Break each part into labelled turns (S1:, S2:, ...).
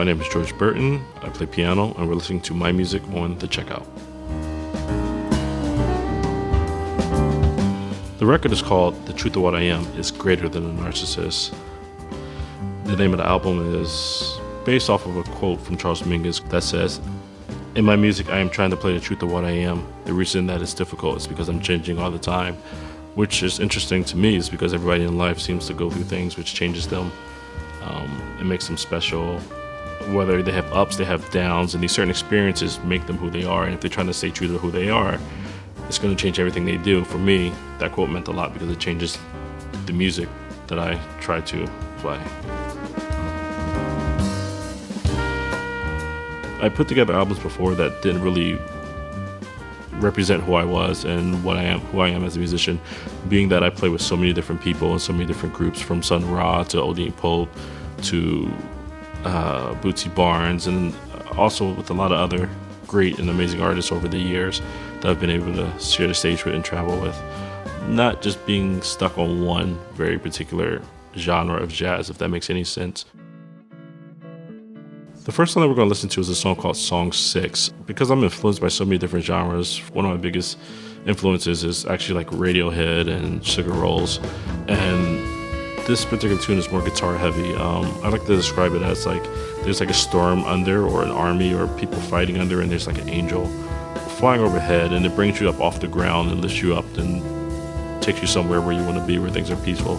S1: My name is George Burton. I play piano, and we're listening to my music on The Checkout. The record is called The Truth of What I Am is Greater Than a Narcissist. The name of the album is based off of a quote from Charles Mingus that says, "In my music, I am trying to play the truth of what I am. The reason that it's difficult is because I'm changing all the time," which is interesting to me is because everybody in life seems to go through things which changes them. It makes them special. Whether they have ups, they have downs, and these certain experiences make them who they are. And if they're trying to stay true to who they are, it's going to change everything they do. For me, that quote meant a lot because it changes the music that I try to play. I put together albums before that didn't really represent who I was and who I am as a musician, being that I play with so many different people and so many different groups, from Sun Ra to Odeon Pope to Bootsy Barnes, and also with a lot of other great and amazing artists over the years that I've been able to share the stage with and travel with. Not just being stuck on one very particular genre of jazz, if that makes any sense. The first song that we're going to listen to is a song called Song 6. Because I'm influenced by so many different genres, one of my biggest influences is actually like Radiohead and Sugar Rolls. And this particular tune is more guitar heavy. I like to describe it as like there's like a storm under, or an army, or people fighting under, and there's like an angel flying overhead, and it brings you up off the ground and lifts you up and takes you somewhere where you want to be, where things are peaceful.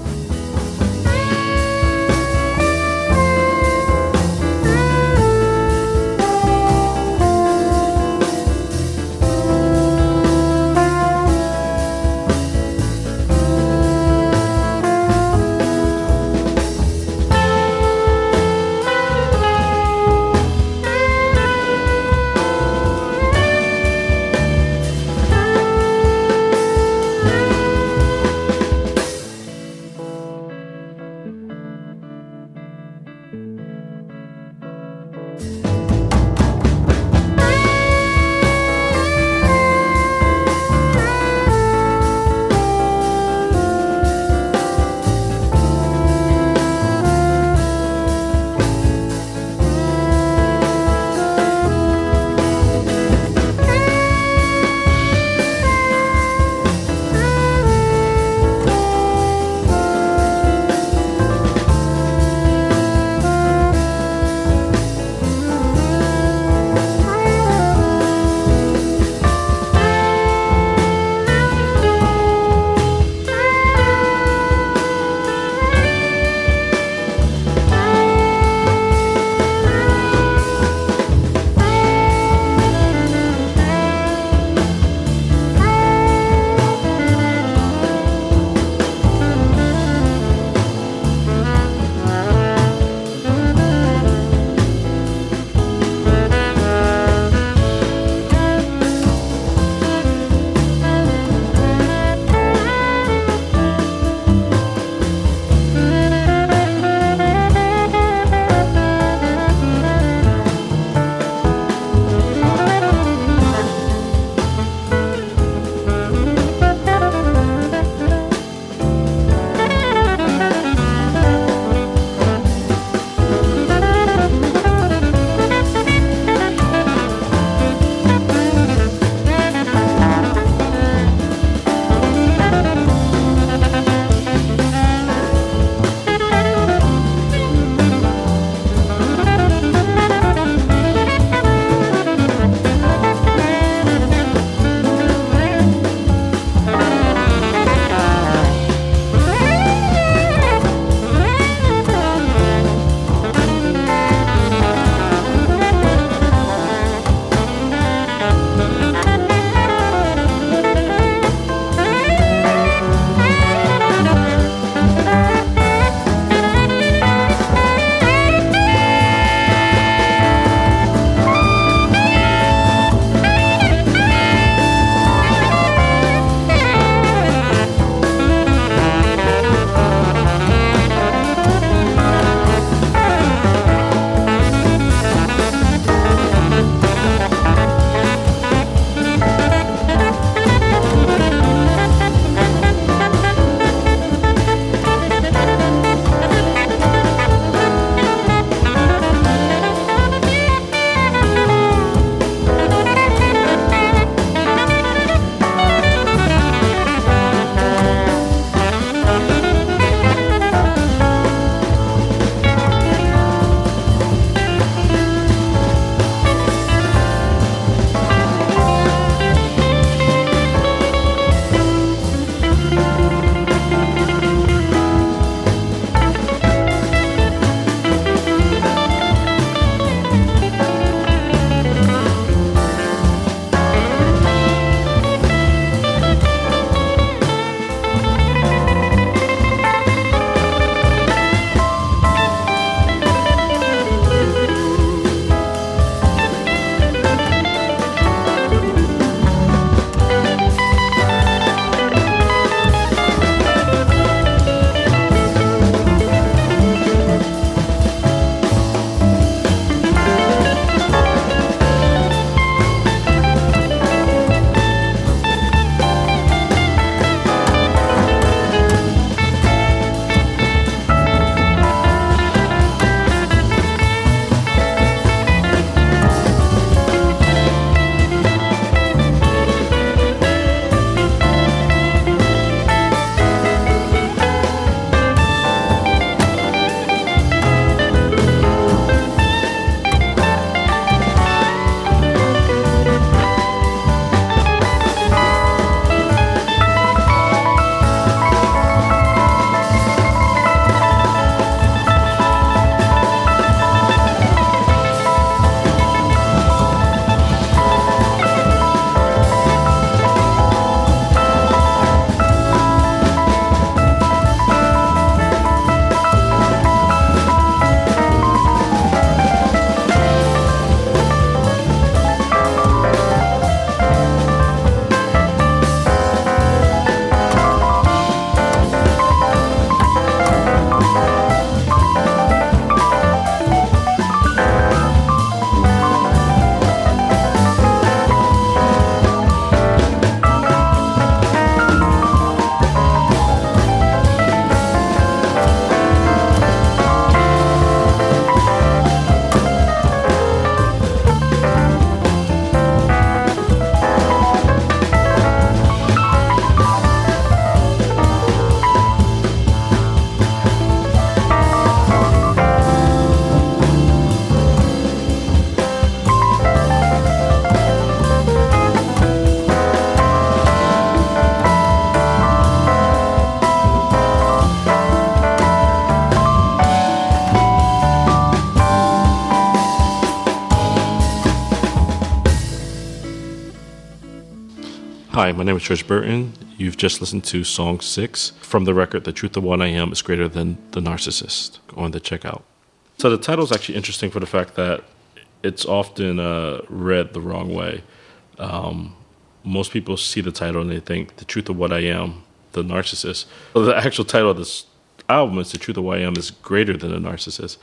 S1: Hi, my name is George Burton. You've just listened to Song 6 from the record, The Truth of What I Am is Greater Than the Narcissist. Go on to check out. So the title is actually interesting for the fact that it's often read the wrong way. Most people see the title and they think The Truth of What I Am, the Narcissist. So the actual title of this album is The Truth of What I Am is Greater Than a Narcissist,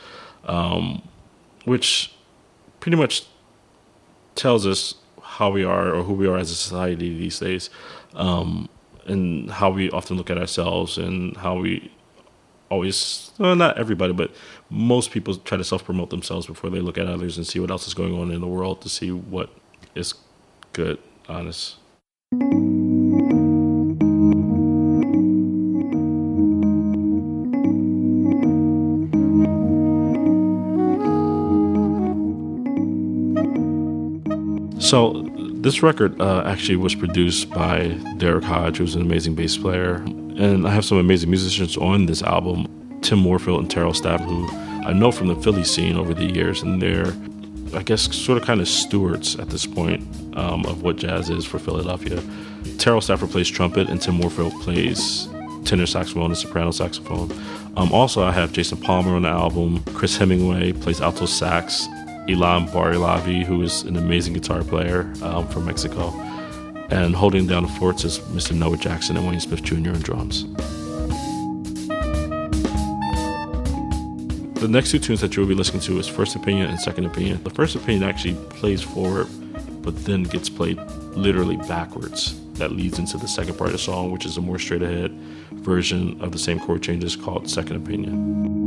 S1: which pretty much tells us how we are or who we are as a society these days, and how we often look at ourselves and how we always, well, not everybody, but most people try to self-promote themselves before they look at others and see what else is going on in the world to see what is good, honest. So this record actually was produced by Derek Hodge, who's an amazing bass player. And I have some amazing musicians on this album, Tim Moorfield and Terrell Stafford, who I know from the Philly scene over the years. And they're, I guess, sort of kind of stewards at this point of what jazz is for Philadelphia. Terrell Stafford plays trumpet and Tim Moorfield plays tenor saxophone and soprano saxophone. Also, I have Jason Palmer on the album. Chris Hemingway plays alto sax. Ilan Barilavi, who is an amazing guitar player from Mexico. And holding down the forts is Mr. Noah Jackson and Wayne Smith Jr. on drums. The next two tunes that you will be listening to is First Opinion and Second Opinion. The First Opinion actually plays forward, but then gets played literally backwards. That leads into the second part of the song, which is a more straight ahead version of the same chord changes called Second Opinion.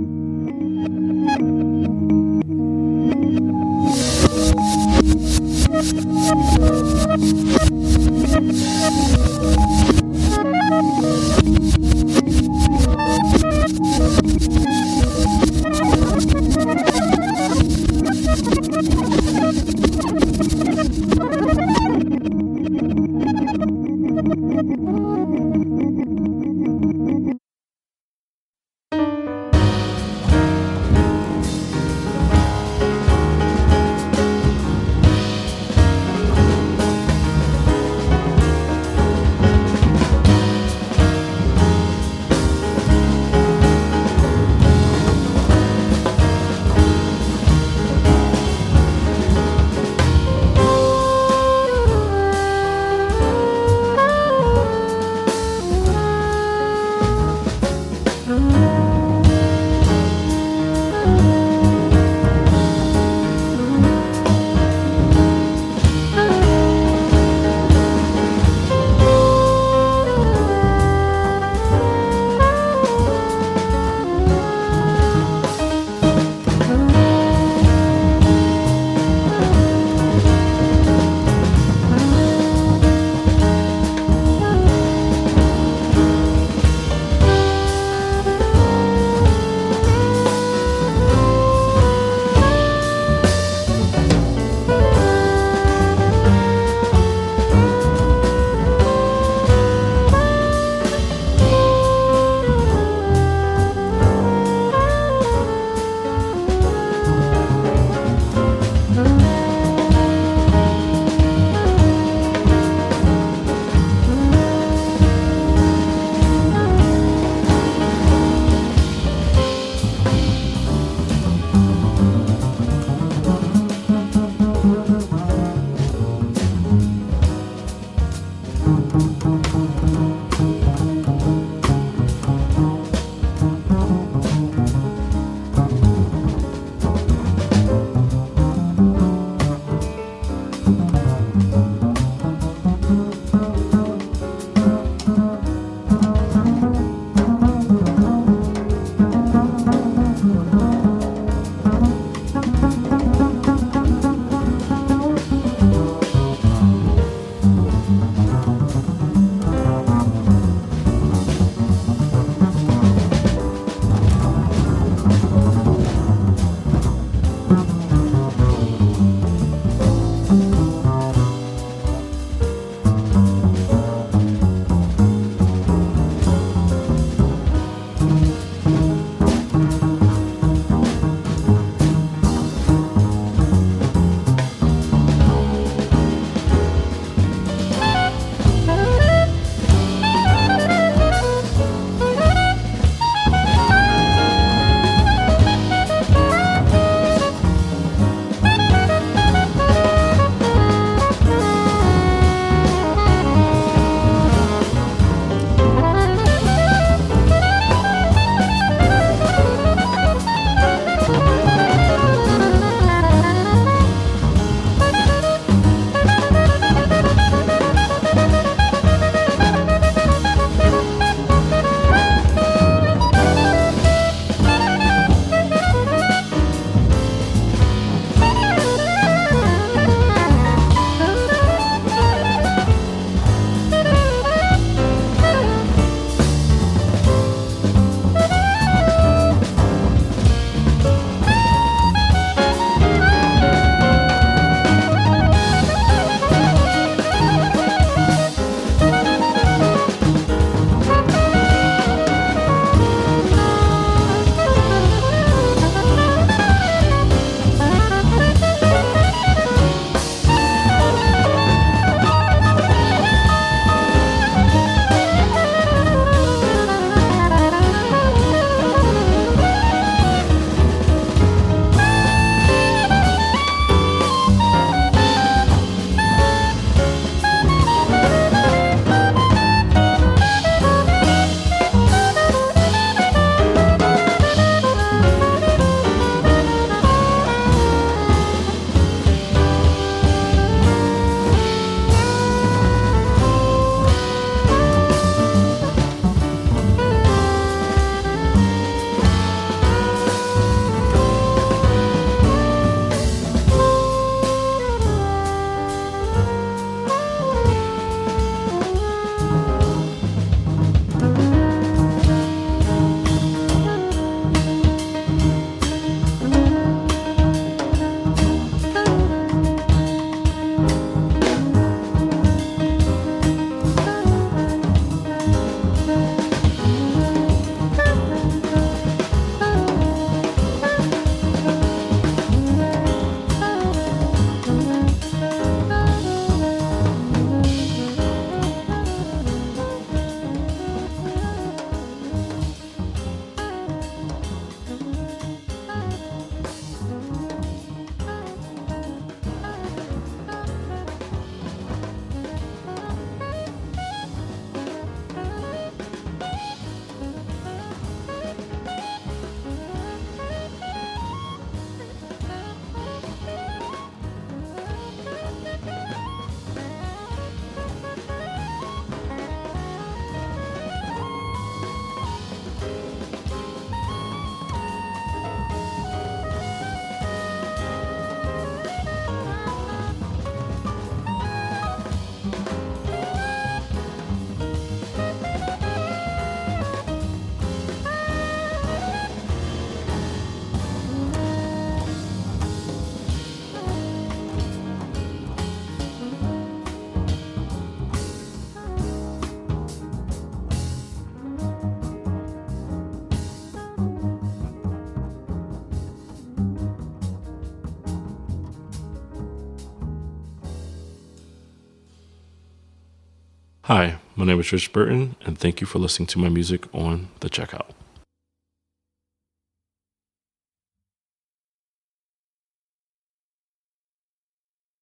S1: Hi, my name is Rich Burton, and thank you for listening to my music on The Checkout.